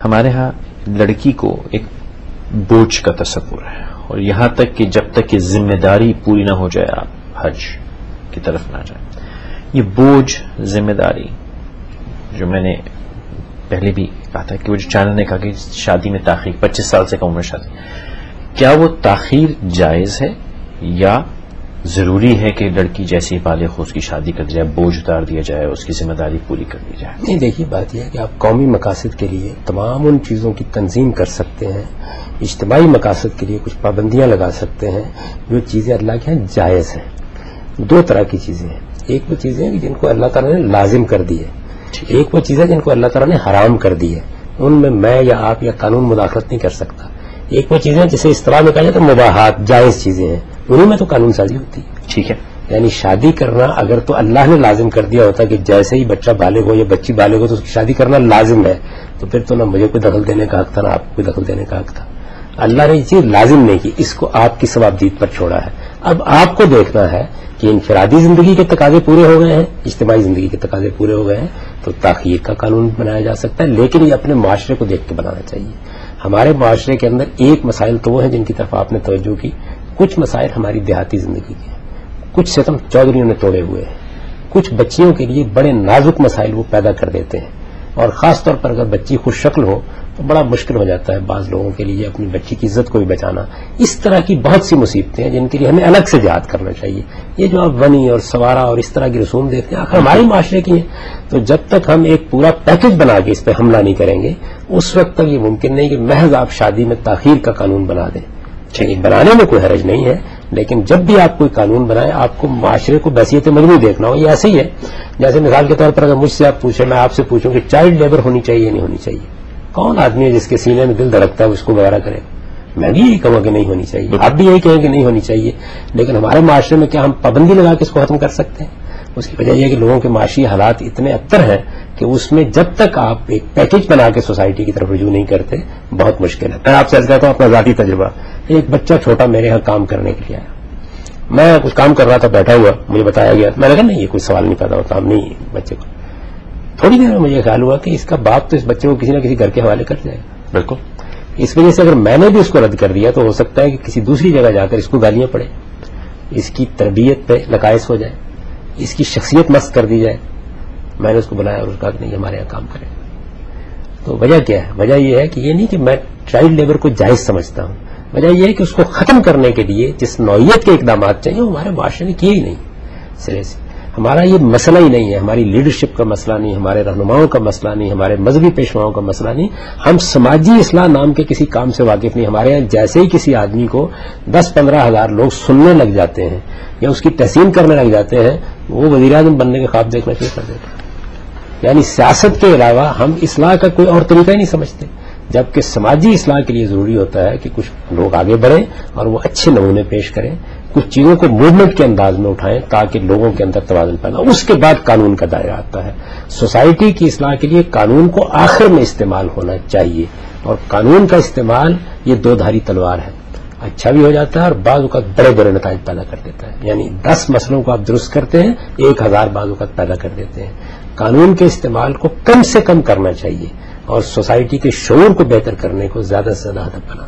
ہمارے ہاں لڑکی کو ایک بوجھ کا تصور ہے، اور یہاں تک کہ جب تک کہ ذمہ داری پوری نہ ہو جائے آپ حج کی طرف نہ جائیں. یہ بوجھ ذمہ داری جو میں نے پہلے بھی کہا تھا کہ وہ جو چینل نے کہا کہ شادی میں تاخیر 25 سال سے کم عمر شادی، کیا وہ تاخیر جائز ہے یا ضروری ہے کہ لڑکی جیسی بالغ ہو اس کی شادی کر دی جائے، بوجھ اتار دیا جائے، اس کی ذمہ داری پوری کر دی جائے؟ نہیں، دیکھیے بات یہ ہے کہ آپ قومی مقاصد کے لیے تمام ان چیزوں کی تنظیم کر سکتے ہیں، اجتماعی مقاصد کے لیے کچھ پابندیاں لگا سکتے ہیں جو چیزیں اللہ کے یہاں جائز ہیں. دو طرح کی چیزیں ہیں، ایک وہ چیزیں ہیں جن کو اللہ تعالیٰ نے لازم کر دی ہے، ایک وہ چیزیں جن کو اللہ تعالیٰ نے حرام کر دی ہے. ان میں یا آپ یا قانون مداخلت نہیں کر سکتا. ایک وہ چیزیں جسے اصطلاح میں کہا جاتا ہے مباحات، جائز چیزیں ہیں، انہیں میں تو قانون سازی ہوتی ہے. ٹھیک ہے، یعنی شادی کرنا اگر تو اللہ نے لازم کر دیا ہوتا کہ جیسے ہی بچہ بالغ ہو یا بچی بالغ ہو تو اس کی شادی کرنا لازم ہے، تو پھر تو نہ مجھے کوئی دخل دینے کا حق تھا نہ آپ کو کوئی دخل دینے کا حق تھا. اللہ نے یہ چیز لازم نہیں کی، اس کو آپ کی ثوابدید پر چھوڑا ہے. اب آپ کو دیکھنا ہے کہ انفرادی زندگی کے تقاضے پورے ہو گئے ہیں، اجتماعی زندگی کے تقاضے پورے ہو گئے ہیں تو تاخیر کا قانون بنایا جا سکتا ہے، لیکن یہ اپنے معاشرے کو دیکھ کے بنانا چاہیے. ہمارے معاشرے کے اندر ایک مسائل تو وہ ہیں جن کی طرف آپ نے توجہ کی، کچھ مسائل ہماری دیہاتی زندگی کے ہیں، کچھ ستم چودھریوں نے توڑے ہوئے ہیں، کچھ بچیوں کے لیے بڑے نازک مسائل وہ پیدا کر دیتے ہیں، اور خاص طور پر اگر بچی خوش شکل ہو تو بڑا مشکل ہو جاتا ہے بعض لوگوں کے لیے اپنی بچی کی عزت کو بھی بچانا. اس طرح کی بہت سی مصیبتیں ہیں جن کے لیے ہمیں الگ سے جہاد کرنا چاہیے. یہ جو آپ ونی اور سوارا اور اس طرح کی رسوم دیکھتے ہیں آخر ہمارے معاشرے کی ہیں، تو جب تک ہم ایک پورا پیکج بنا کے اس پہ حملہ نہیں کریں گے اس وقت تک یہ ممکن نہیں کہ محض آپ شادی میں تاخیر کا قانون بنا دیں. بنانے میں کوئی حرج نہیں ہے، لیکن جب بھی آپ کوئی قانون بنائیں آپ کو معاشرے کو بحیثیت مجموعی دیکھنا ہو. یہ ایسے ہی ہے جیسے مثال کے طور پر اگر مجھ سے آپ پوچھیں، میں آپ سے پوچھوں کہ چائلڈ لیبر ہونی چاہیے یا نہیں ہونی چاہیے، کون آدمی ہے جس کے سینے میں دل دھڑکتا ہے اس کو وغیرہ کرے؟ میں بھی یہی کہوں گا کہ نہیں ہونی چاہیے، آپ بھی یہی کہیں کہ نہیں ہونی چاہیے. لیکن ہمارے معاشرے میں کیا ہم پابندی لگا کے اس کو ختم کر سکتے ہیں؟ اس کی وجہ یہ ہے کہ لوگوں کے معاشی حالات اتنے ابتر ہیں کہ اس میں جب تک آپ ایک پیکج بنا کے سوسائٹی کی طرف رجوع نہیں کرتے بہت مشکل ہے. میں آپ سے عرض کرتا ہوں اپنا ذاتی تجربہ. ایک بچہ چھوٹا میرے یہاں کام کرنے کے لیے آیا، میں کچھ کام کر رہا تھا بیٹھا ہوا، مجھے بتایا گیا، میں نے کہا نہیں یہ کوئی سوال نہیں پیدا ہوتا، ہم نہیں بچے کو. تھوڑی دیر میں مجھے خیال ہوا کہ اس کا باپ تو اس بچے کو کسی نہ کسی گھر کے حوالے کر جائے گا. بالکل. اس وجہ سے اگر میں نے بھی اس کو رد کر دیا تو ہو سکتا ہے کہ کسی دوسری جگہ جا کر اس کو گالیاں پڑے، اس کی تربیت پہ نقائص ہو جائے، اس کی شخصیت مست کر دی جائے. میں نے اس کو بلایا اور اس کہا کہ نہیں ہمارے یہاں کام کرے. تو وجہ کیا ہے؟ وجہ یہ ہے کہ یہ نہیں کہ میں چائلڈ لیبر کو جائز سمجھتا ہوں، وجہ یہ ہے کہ اس کو ختم کرنے کے لیے جس نوعیت کے اقدامات چاہیے وہ ہمارے معاشرے نے کیے ہی نہیں. سرے سے ہمارا یہ مسئلہ ہی نہیں ہے، ہماری لیڈرشپ کا مسئلہ نہیں، ہمارے رہنماؤں کا مسئلہ نہیں، ہمارے مذہبی پیشواؤں کا مسئلہ نہیں. ہم سماجی اصلاح نام کے کسی کام سے واقف نہیں. ہمارے یہاں جیسے ہی کسی آدمی کو 10-15 ہزار لوگ سننے لگ جاتے ہیں یا اس کی تحسین کرنے لگ جاتے ہیں وہ وزیر اعظم بننے کے خواب دیکھنا شروع کر دیتے ہیں. یعنی سیاست کے علاوہ ہم اصلاح کا کوئی اور طریقہ ہی نہیں سمجھتے، جبکہ سماجی اصلاح کے لیے ضروری ہوتا ہے کہ کچھ لوگ آگے بڑھیں اور وہ اچھے نمونے پیش کریں، کچھ چیزوں کو موومنٹ کے انداز میں اٹھائیں تاکہ لوگوں کے اندر توازن پیدا ہو. اس کے بعد قانون کا دائرہ آتا ہے. سوسائٹی کی اصلاح کے لیے قانون کو آخر میں استعمال ہونا چاہیے، اور قانون کا استعمال یہ دو دھاری تلوار ہے، اچھا بھی ہو جاتا ہے اور بعض اوقات بڑے بڑے نتائج پیدا کر دیتا ہے. یعنی 10 مسئلوں کو آپ درست کرتے ہیں 1000 بعض اوقات پیدا کر دیتے ہیں. قانون کے استعمال کو کم سے کم کرنا چاہیے اور سوسائٹی کے شعور کو بہتر کرنے کو زیادہ سے زیادہ ہدف بنانا